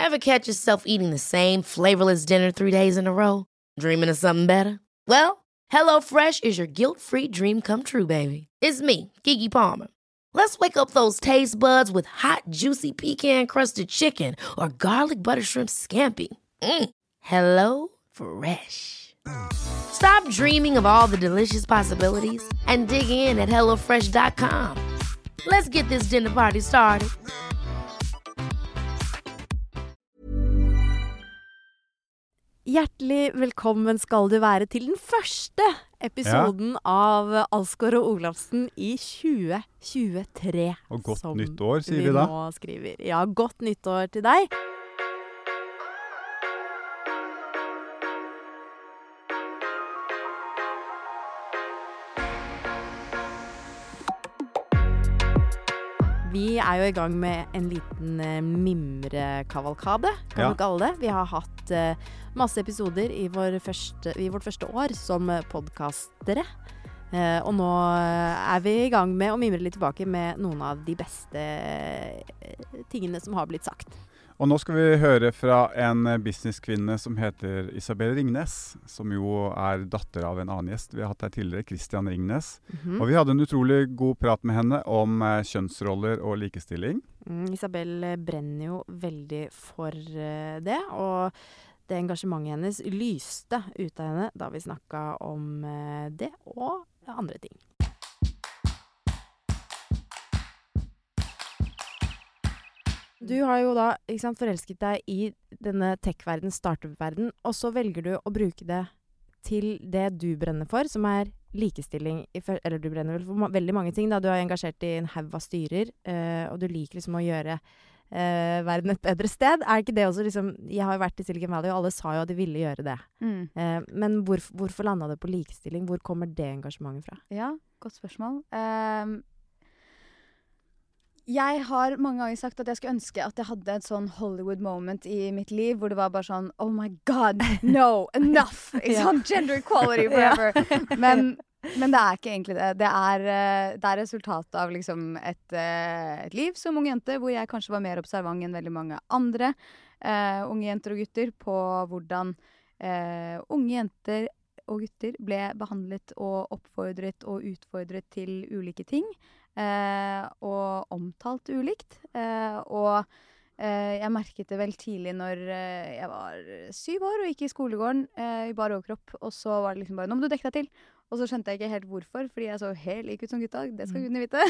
Ever catch yourself eating the same flavorless dinner 3 days in a row? Dreaming of something better? Well, HelloFresh is your guilt-free dream come true, baby. It's me, Keke Palmer. Let's wake up those taste buds with hot, juicy pecan-crusted chicken or garlic butter shrimp scampi. Hello Fresh. Stop dreaming of all the delicious possibilities and dig in at HelloFresh.com. Let's get this dinner party started. Hjertelig velkommen skal du være til den første episoden av Alsgaard og Olafsen i 2023. Og godt nyttår, sier vi da. Nå skriver. Ja, godt nyttår til deg. Vi er jo i gang med en liten mimrekavalkade, kan du kalle det. Vi har hatt masse episoder i vårt første år som podcastere. Og nå er vi i gang med å mimre litt tilbake med noen av de beste tingene som har blitt sagt. Og nå skal vi høre fra en businesskvinne som heter Isabel Ringnes, som jo er datter av en annen gjest. Vi har hatt her tidligere, Christian Ringnes. Og vi hadde en utrolig god prat med henne om kjønnsroller og likestilling. Isabel brenner jo veldig for det, og det engasjementet hennes lyste ut av henne da vi snakket om det og andre ting. Du har jo da forelsket deg i denne tech-verden, startup-verden, og så velger du å bruke det til det du brenner for, som er likestilling. Eller du brenner vel for veldig mange ting da. Du er engasjert i en haug av styrer, og du liker liksom å gjøre verden et bedre sted. Er ikke det også jeg har jo vært i Silicon Valley, og alle sa jo at de ville gjøre det. Men hvorfor landet det på likestilling? Hvor kommer det engasjementet fra? Ja, godt spørsmål. Jeg har mange ganger sagt at jeg skulle ønske at jeg hadde et sånn Hollywood moment i mitt liv, hvor det var bare sånn, oh my god, no, enough, gender equality forever. Men det er ikke egentlig det. Det er resultatet av et liv som ung jente, hvor jeg kanskje var mer observant enn veldig mange andre unge jenter og gutter på hvordan unge jenter og gutter ble behandlet og oppfordret og utfordret til ulike ting. Og omtalt ulikt. Og jeg merket det vel tidlig når jeg var 7 år og gikk i skolegården i bar overkropp, og så var det bare, nå må du dekke deg til. Og så skjønte jeg ikke helt hvorfor, fordi jeg så helt lik ut som gutta. Det skal gudene vite.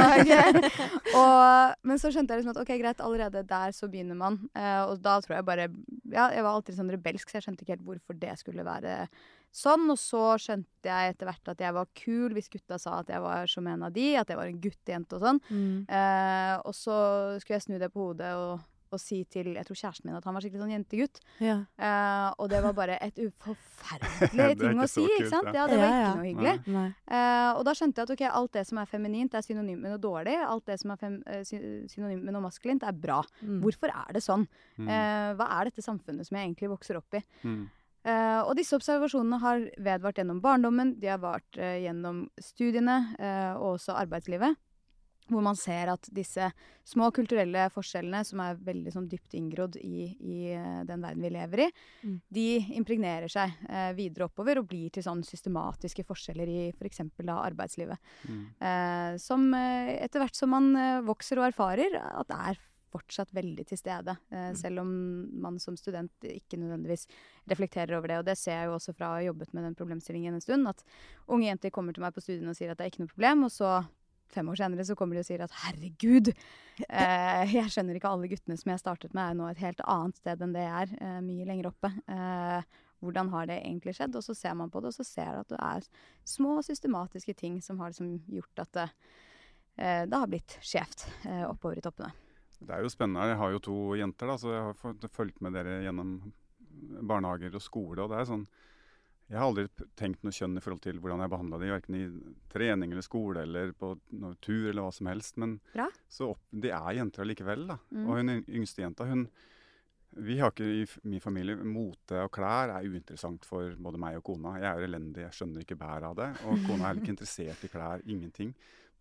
Men så skjønte jeg at ok, greit, allerede der så begynner man. Og da tror jeg bare, jeg var alltid sånn rebelsk, så jeg skjønte ikke helt hvorfor det skulle være sånn. Og så skjønte jeg etter hvert at jeg var kul hvis gutta sa at jeg var som en av de, at jeg var en guttejente og sånn. Og så skulle jeg snu det på hodet og si til, jeg tror kjæresten min, at han var skikkelig sånn jentegutt. Ja. Og det var bare et uforferdelig ting å si, ikke sant? Ja, det var ikke noe hyggelig. Og da skjønte jeg at ok, alt det som er feminint er synonymt med noe dårlig, alt det som er synonymt med noe maskulint er bra. Hvorfor er det sånn? Hva er dette samfunnet som jeg egentlig vokser opp i? Og disse observasjonene har vedvart gjennom barndommen, de har vart gjennom studiene og også arbeidslivet, hvor man ser at disse små kulturelle forskjellene, som er veldig sånn dypt inngrodd i den verden vi lever i, de impregnerer seg videre oppover og blir til sånn systematiske forskjeller i for eksempel da arbeidslivet. Som etter hvert som man vokser og erfarer, at det er fortsatt veldig til stede, selv om man som student ikke nødvendigvis reflekterer over det. Og det ser jeg jo også fra å ha jobbet med den problemstillingen en stund, at unge jenter kommer til meg på studiene og sier at det er ikke noe problem, og så 5 år senere så kommer de og sier at herregud, jeg skjønner ikke alle guttene som jeg startet med er nå et helt annet sted enn det jeg er, mye lenger oppe. Hvordan har det egentlig skjedd? Og så ser man på det, og så ser jeg at det er små systematiske ting som har gjort at det har blitt skjevt oppover i toppene. Det er jo spennende. Jeg har jo 2 jenter, da, så jeg har fulgt med dere gjennom barnehager og skole, og det er sånn, jeg har aldri tenkt noe kjønn i forhold til hvordan jeg behandlet de, hverken i trening eller skole eller på noe tur eller hva som helst, men de er jenter likevel da. Og hun yngste jenta, vi har ikke i min familie, mote og klær er uinteressant for både meg og kona. Jeg er elendig, jeg skjønner ikke bær av det, og kona er heller ikke interessert i klær, ingenting.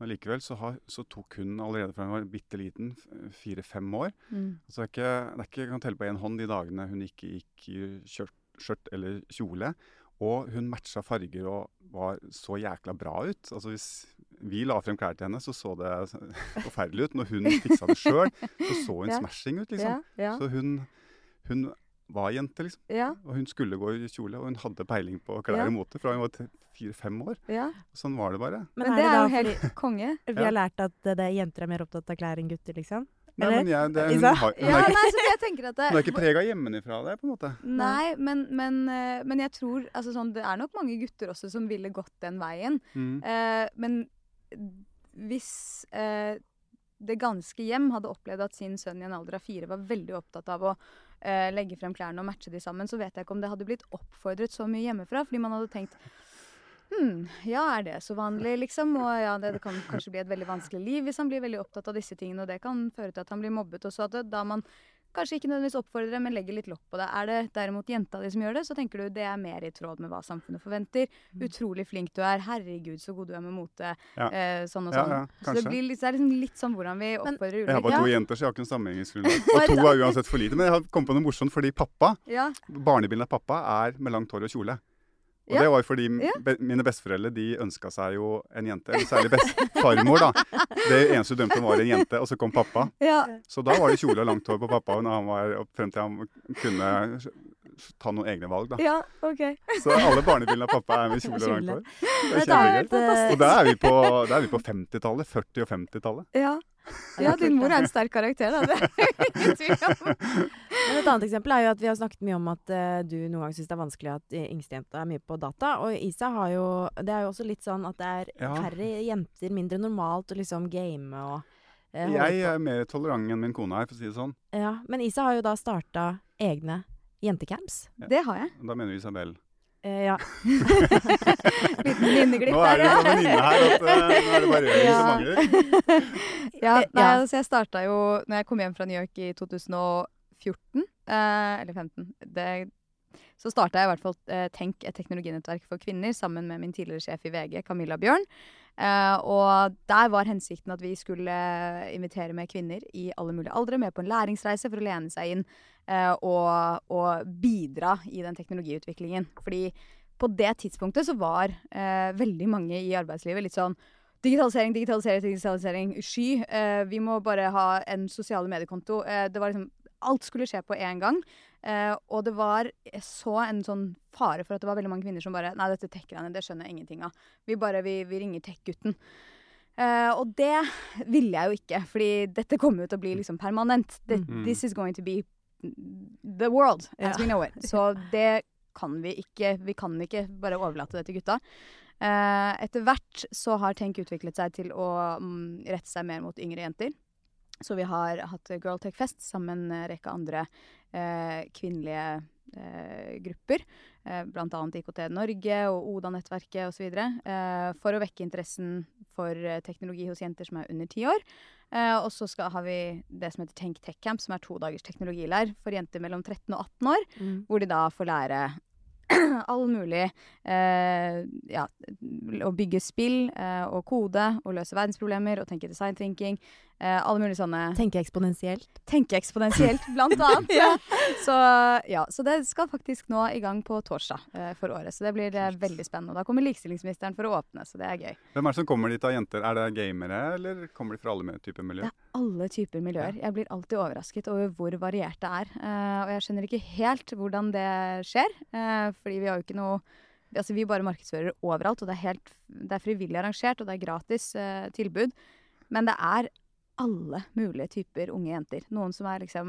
Men likevel så tok hun allerede fra hun var bitte liten, 4-5 år. Så det er ikke, jeg kan telle på en hånd de dagene hun ikke gikk i skjørt eller kjole. Og hun matcha farger og var så jækla bra ut. Altså hvis vi la frem klær til henne, så det forferdelig ut. Når hun fiksa det selv, så hun smashing ut, liksom. Så hun var jente, liksom. Og hun skulle gå i kjole, og hun hadde peiling på klær og mote fra hun var 4-5 år. Sånn var det bare. Men det er jo helt konge. Vi har lært at jenter er mer opptatt av klær enn gutter, liksom? Nei, men hun er ikke preget hjemmefra det, på en måte. Nei, men jeg tror, altså sånn, det er nok mange gutter også som ville gått den veien. Men hvis det ganske hjem hadde opplevd at sin sønn i en alder av 4 var veldig opptatt av å legge frem klærne og matche de sammen, så vet jeg ikke om det hadde blitt oppfordret så mye hjemmefra, fordi man hadde tenkt ja, er det så vanlig, liksom? Og ja, det kan kanskje bli et veldig vanskelig liv hvis han blir veldig opptatt av disse tingene, og det kan føre til at han blir mobbet. Og så at da man kanskje ikke nødvendigvis oppfordrer, men legger litt lokk på det. Er det derimot jenta di som gjør det, så tenker du det er mer i tråd med hva samfunnet forventer. Utrolig flink du er. Herregud, så god du er med mote. Sånn og sånn. Så det blir litt sånn hvordan vi oppfordrer ulike. Jeg har bare 2 jenter, så jeg har ikke en sammenhengelsesgrunnlag. Og 2 er uansett for lite. Men jeg har kommet på noe morsomt, fordi pappa, barnebildet av pappa er med langt hår og kjole. Og det var fordi mine besteforeldre, de ønsket seg jo en jente, eller særlig farmor da. Det eneste du drømte om var en jente, og så kom pappa. Så da var det kjole og langt hår på pappa, når han var frem til han kunne ta noen egne valg da. Så alle barnebildene av pappa er med kjole og langt hår. Det er kjempegøy. Og da er vi på 50-tallet, 40- og 50-tallet. Ja, din mor er en sterk karakter, da. Det er ingen tvil om. Men et annet eksempel er jo at vi har snakket mye om at du noen gang synes det er vanskelig at yngstejenta er mye på data, og Isa har jo, det er jo også litt sånn at det er færre jenter, mindre normalt å liksom game og jeg er mer tolerant enn min kone her, for å si det sånn. Ja, men Isa har jo da startet egne jentecamps. Det har jeg. Da mener du Isabel. Ja. Liten minneglipp der. Nå er det en venninne her, at nå er det bare Jørgen som mangler. Så jeg startet jo, når jeg kom hjem fra New York i 2014, eller 15, så startet jeg i hvert fall Tenk, et teknologinettverk for kvinner, sammen med min tidligere sjef i VG, Camilla Bjørn. Og der var hensikten at vi skulle invitere med kvinner i alle mulige aldre, med på en læringsreise for å lene seg inn og bidra i den teknologiutviklingen. Fordi på det tidspunktet så var veldig mange i arbeidslivet litt sånn digitalisering, sky. Vi må bare ha en sosiale mediekonto. Det var liksom, alt skulle skje på en gang. Og det var så en sånn fare for at det var veldig mange kvinner som bare, nei, dette tech-greiene, det skjønner jeg ingenting av. Vi ringer tech-gutten. Og det ville jeg jo ikke, fordi dette kommer jo til å bli liksom permanent. This is going to be the world as we know it. Så det kan vi kan ikke bare overlate det til gutta. Etter hvert så har Tenk utviklet seg til å rette seg mer mot yngre jenter. Så vi har hatt Girl Tech Fest sammen med en rekke andre kvinnelige grupper, blant annet IKT Norge og Oda-nettverket og så videre, for å vekke interessen for teknologi hos jenter som er under 10 år. Og så har vi det som heter Tenk Tech Camp, som er 2 dagers teknologileir for jenter mellom 13 og 18 år, hvor de da får lære all mulig å bygge spill og kode og løse verdensproblemer og tenke design thinking, alle mulige sånne Tenke eksponentielt, blant annet. Så det skal faktisk nå i gang på torsdag for året, så det blir veldig spennende, og da kommer likestillingsministeren for å åpne, så det er gøy. Hvem er det som kommer dit av jenter? Er det gamere, eller kommer de fra alle typer miljøer? Det er alle typer miljøer. Jeg blir alltid overrasket over hvor variert det er, og jeg skjønner ikke helt hvordan det skjer, fordi vi har jo ikke noe, altså vi bare markedsfører overalt, og det er frivillig arrangert, og det er gratis tilbud, men det er alle mulige typer unge jenter. Noen som er liksom,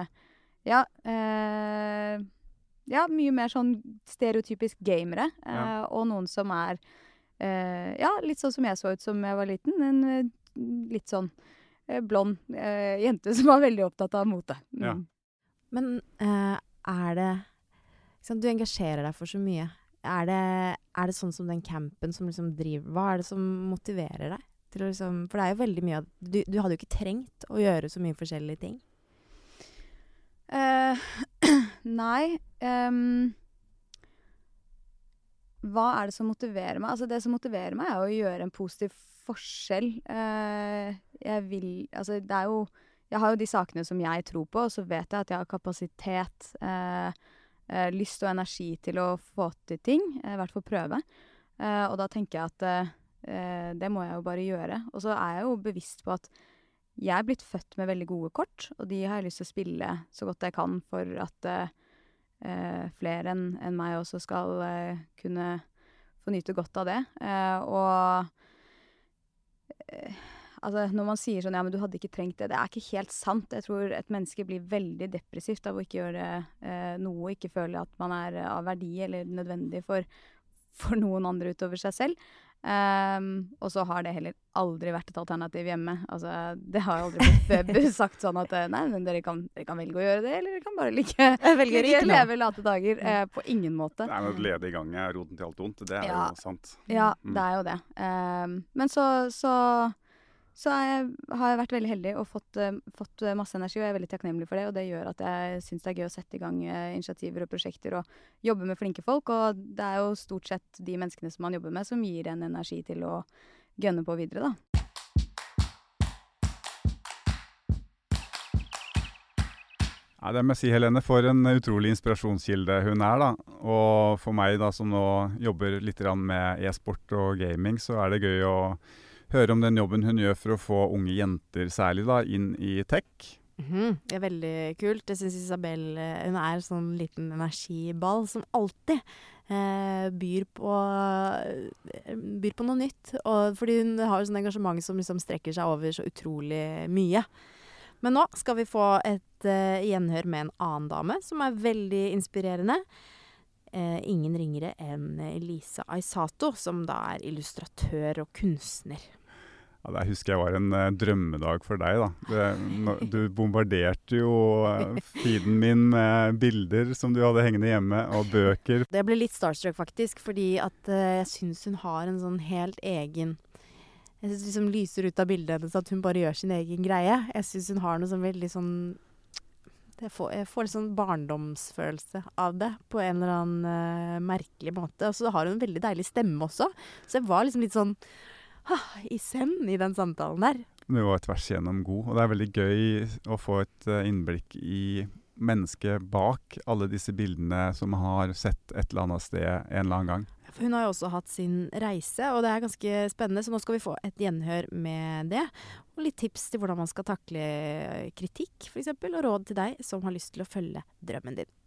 mye mer sånn stereotypisk gamere, og noen som er, litt sånn som jeg så ut som jeg var liten, en litt sånn blond jente som var veldig opptatt av mote. Men er det, du engasjerer deg for så mye. Er det sånn som den campen som liksom driver, hva er det som motiverer deg? Til å liksom, for det er jo veldig mye, du hadde jo ikke trengt å gjøre så mye forskjellige ting. Nei. hva er det som motiverer meg? Altså det som motiverer meg er å gjøre en positiv forskjell. Det er jo, jeg har jo de sakene som jeg tror på, og så vet jeg at jeg har kapasitet, lyst og energi til å få til ting, i hvert fall prøve. Og da tenker jeg at det må jeg jo bare gjøre. Og så er jeg jo bevisst på at jeg er blitt født med veldig gode kort, og de har jeg lyst til å spille så godt jeg kan for at flere enn meg også skal kunne få nyte godt av det. Altså, når man sier sånn, ja, men du hadde ikke trengt det, det er ikke helt sant. Jeg tror et menneske blir veldig depressivt av å ikke gjøre noe, ikke føle at man er av verdi eller nødvendig for noen andre utover seg selv. Og så har det heller aldri vært et alternativ hjemme. Altså, det har aldri blitt sagt sånn at nei, men dere kan velge å gjøre det, eller dere kan bare ikke leve late dager. På ingen måte. Nei, men å lede i gang er roten til alt ondt. Det er jo sant. Ja, det er jo det. Men så har jeg vært veldig heldig og fått masse energi, og jeg er veldig takknemlig for det, og det gjør at jeg synes det er gøy å sette i gang initiativer og prosjekter og jobbe med flinke folk, og det er jo stort sett de menneskene som man jobber med som gir en energi til å gønne på videre, da. Ja, det må jeg si, Helene, for en utrolig inspirasjonskilde hun er, da. Og for meg da, som nå jobber litt med e-sport og gaming, så er det gøy å høre om den jobben hun gjør for å få unge jenter særlig da, inn i tech. Det er veldig kult. Jeg synes Isabel, hun er en sånn liten energiball som alltid byr på noe nytt. Og fordi hun har jo sånn engasjement som liksom strekker seg over så utrolig mye. Men nå skal vi få et gjenhør med en annen dame som er veldig inspirerende. Ingen ringere enn Lisa Aisato, som da er illustratør og kunstner. Ja, det husker jeg var en drømmedag for deg, da. Du bombarderte jo feeden min med bilder som du hadde hengende hjemme, og bøker. Det ble litt starstruck faktisk, fordi at jeg synes hun har en sånn helt egen... Jeg synes liksom lyser ut av bildet hennes at hun bare gjør sin egen greie. Jeg synes hun har noe sånn veldig sånn... Jeg får litt sånn barndomsfølelse av det på en eller annen merkelig måte. Og så har hun en veldig deilig stemme også. Så jeg var liksom litt sånn i send i den samtalen der. Du var tvers igjennom god, og det er veldig gøy å få et innblikk i mennesket bak alle disse bildene som har sett et eller annet sted en eller annen gang. For hun har jo også hatt sin reise, og det er ganske spennende, så nå skal vi få et gjenhør med det. Og litt tips til hvordan man skal takle kritikk, for eksempel, og råd til deg som har lyst til å følge drømmen din.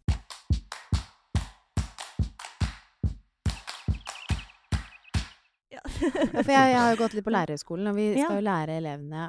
Ja. For jeg har jo gått litt på lærerskolen, og vi skal jo lære elevene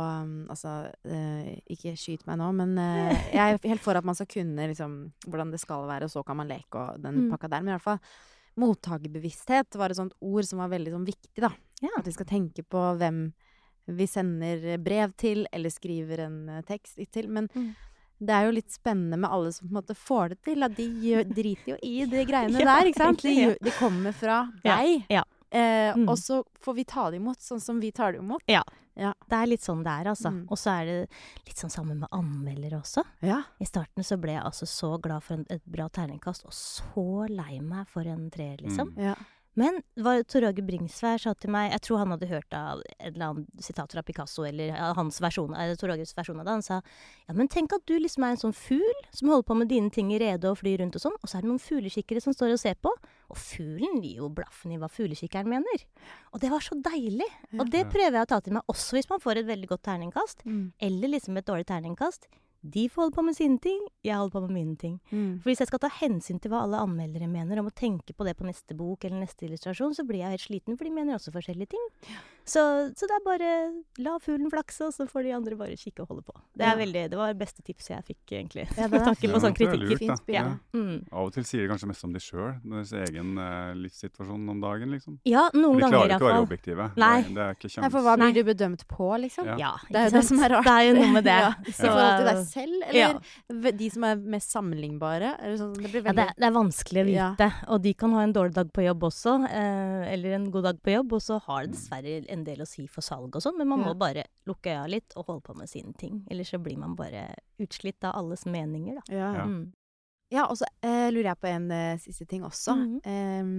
ikke skyte meg nå, men jeg er helt for at man skal kunne liksom, hvordan det skal være, og så kan man leke og den pakka der, men i hvert fall mottagerbevissthet var et sånt ord som var veldig sånn viktig, da. Ja. At vi skal tenke på hvem vi sender brev til, eller skriver en tekst til. Men det er jo litt spennende med alle som på en måte får det til. At de driter jo i de greiene der, ikke sant? De kommer fra deg. Ja. Og så får vi ta det imot, sånn som vi tar det imot. Ja. Det er litt sånn det er, altså. Og så er det litt sånn sammen med anmeldere også. Ja. I starten så ble jeg altså så glad for et bra terningkast, og så lei meg for en 3, liksom. Ja. Men Tor Åge Bringsvær sa til meg, jeg tror han hadde hørt av et eller annet sitat fra Picasso, eller hans versjon, Tor Åges versjon av det, han sa, ja, men tenk at du liksom er en sånn fugl som holder på med dine ting i rede og flyr rundt og sånn, og så er det noen fuglekikkere som står og ser på, og fuglen gir jo blaffen i hva fuglekikkeren mener. Og det var så deilig. Og det prøver jeg å ta til meg også hvis man får et veldig godt terningkast, eller liksom et dårlig terningkast. De får holde på med sine ting, jeg holder på med mine ting. For hvis jeg skal ta hensyn til hva alle anmeldere mener, om å tenke på det på neste bok eller neste illustrasjon, så blir jeg helt sliten, for de mener også forskjellige ting. Så det er bare, la fuglen flakse, og så får de andre bare kikke og holde på. Det var det beste tipset jeg fikk, egentlig. Ja, det takke på sånn kritikk. Lurt, fint spill. Ja. Av og til sier de kanskje mest om de selv, deres egen livssituasjon om dagen, liksom. Ja, noen ganger i hvert fall. De klarer ikke å være objektive. Nei. Det er ikke kjent. For hva blir du bedømt på, liksom? Ja. Det er jo det som er rart. Det er jo noe med det. I forhold til deg selv, eller de som er mest sammenlignbare? Sånn, det blir veldig... det er vanskelig å vite, og de kan ha en dårlig dag på jobb også, eller en god dag på jobb, og så har det dessverre en del å si for salg og sånn, men man må bare lukke øya litt og holde på med sine ting, ellers så blir man bare utslitt av alles meninger, da. Ja, og så lurer jeg på en siste ting også.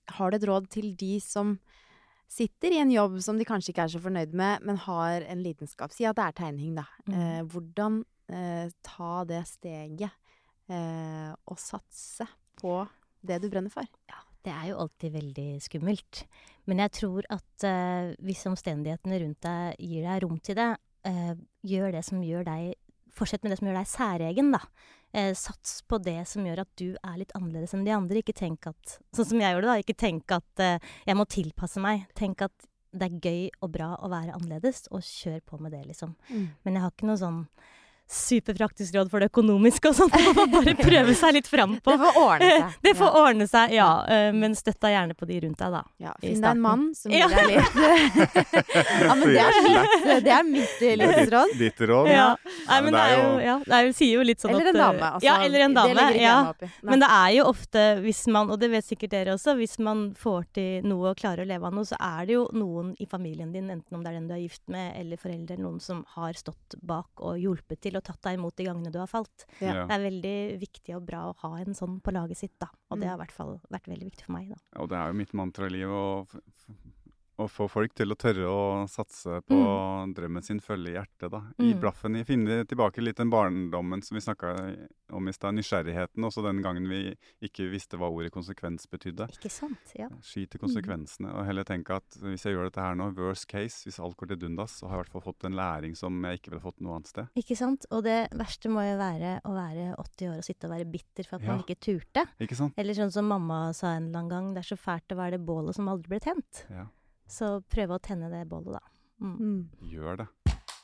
har du et råd til de som sitter i en jobb som de kanskje ikke er så fornøyd med, men har en lidenskap? Si at det er tegning, da. Hvordan ta det steget og satse på det du brenner for? Ja, det er jo alltid veldig skummelt. Men jeg tror at hvis omstendighetene rundt deg gir deg rom til det, fortsett med det som gjør deg særegen, da. Sats på det som gjør at du er litt annerledes enn de andre. Ikke tenk at, sånn som jeg gjorde da, ikke tenk at jeg må tilpasse meg. Tenk at det er gøy og bra å være annerledes, og kjør på med det, liksom. Men jeg har ikke noe sånn superpraktisk råd for det økonomiske og sånt. Man får bare prøve seg litt frem på. Det får ordne seg. Det får ordne seg, ja. Men støtt deg gjerne på de rundt deg, da. Ja, finn deg en mann som gir deg litt. Ja, men det er mitt livsråd. Ditt råd? Ja. Nei, men det sier jo litt sånn eller at... en dame, altså. Ja, eller en dame, ja. Oppi. Men det er jo ofte, hvis man, og det vet sikkert dere også, hvis man får til noe og klarer å leve av noe, så er det jo noen i familien din, enten om det er den du er gift med, eller foreldre, noen som har stått bak og hjulpet til og tatt deg imot de gangene du har falt. Ja. Det er veldig viktig og bra å ha en sånn på laget sitt, da. Og det har i hvert fall vært veldig viktig for meg, da. Og det er jo mitt mantra i livet å få folk til å tørre å satse på drømmen sin, følge hjertet, da. I blaffen, finne tilbake litt den barndommen som vi snakket om i sted, nysgjerrigheten, også den gangen vi ikke visste hva ordet konsekvens betydde. Ikke sant, ja. Skyte konsekvensene, og heller tenke at hvis jeg gjør dette her nå, worst case, hvis alt går til dundas, så har jeg i hvert fall fått en læring som jeg ikke ville fått noe annet sted. Ikke sant? Og det verste må jo være å være 80 år og sitte og være bitter for at man ikke turte. Ikke sant? Eller sånn som mamma sa en eller annen gang, det er så fælt å være det bålet som aldri ble tent. Ja. Så prøv å tenne det bålet, da. Gjør det.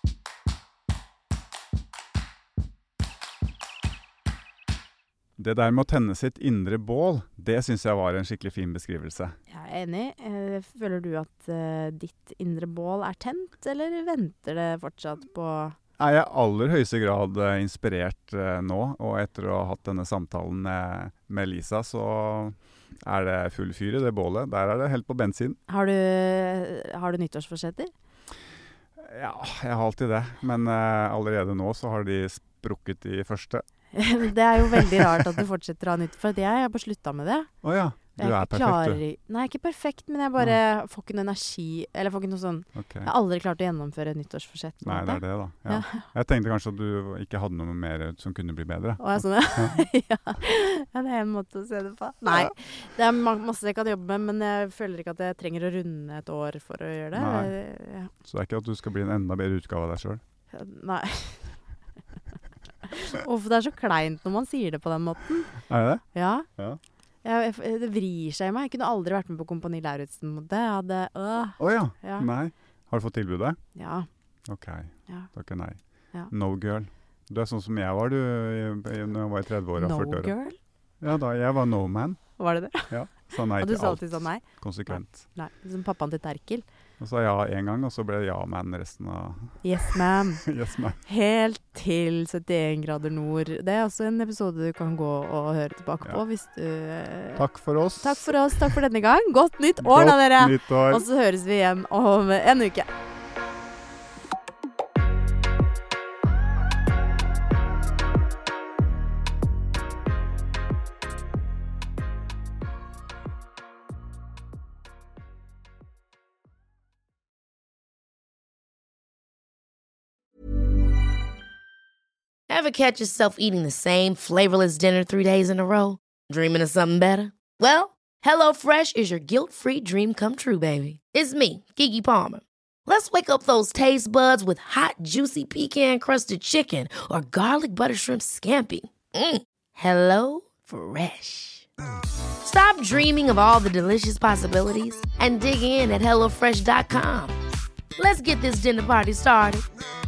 Det der med å tenne sitt indre bål, det synes jeg var en skikkelig fin beskrivelse. Jeg er enig. Føler du at ditt indre bål er tent, eller venter det fortsatt på... Jeg er i aller høyeste grad inspirert nå, og etter å ha hatt denne samtalen med Lisa, så er det full fyr i det bålet. Der er det helt på bensin. Har du nyttårsforsetter? Ja, jeg har alltid det. Men allerede nå så har de sprukket i første. Det er jo veldig rart at du fortsetter å ha nytt, for jeg har bare sluttet med det. Åja, du er perfekt, du. Nei, ikke perfekt, men jeg bare får ikke noe energi, eller får ikke noe sånn... Okay. Jeg har aldri klart å gjennomføre et nyttårsforsett. Nei, det er det da. Ja. Jeg tenkte kanskje at du ikke hadde noe mer som kunne bli bedre. Å, jeg sånn, ja. Ja, det er en måte å se det på. Nei, det er masse jeg kan jobbe med, men jeg føler ikke at jeg trenger å runde et år for å gjøre det. Nei. Så det er ikke at du skal bli en enda bedre utgave av deg selv? Nei. Det er så kleint når man sier det på den måten. Er det det? Ja. Det vrir seg i meg. Jeg kunne aldri vært med på Kompani Lauritzen-måte. Jeg hadde... Ja. Nei. Har du fått tilbudet? Ja. Ok. Ja. Takk nei. Ja. No girl. Du er sånn som jeg var, når jeg var i 30-åra. No 40-åra. girl? Ja, jeg var no man. Var det det? Ja. Sa nei Og du til sa alt. alltid sånn nei? Konsekvent. Nei. Som pappaen til Terkel. Og så ja en gang, og så ble det ja man resten av... Yes, ma'am. Yes, man. Helt til 71 grader nord. Det er også en episode du kan gå og høre tilbake på hvis du... Takk for oss. Takk for oss. Takk for denne gang. Godt nytt år da, dere. Godt nytt år. Og så høres vi igjen om en uke. Ever catch yourself eating the same flavorless dinner 3 days in a row? Dreaming of something better? Well, HelloFresh is your guilt-free dream come true, baby. It's me, Keke Palmer. Let's wake up those taste buds with hot, juicy pecan-crusted chicken or garlic butter shrimp scampi. Hello Fresh. Stop dreaming of all the delicious possibilities and dig in at HelloFresh.com. Let's get this dinner party started.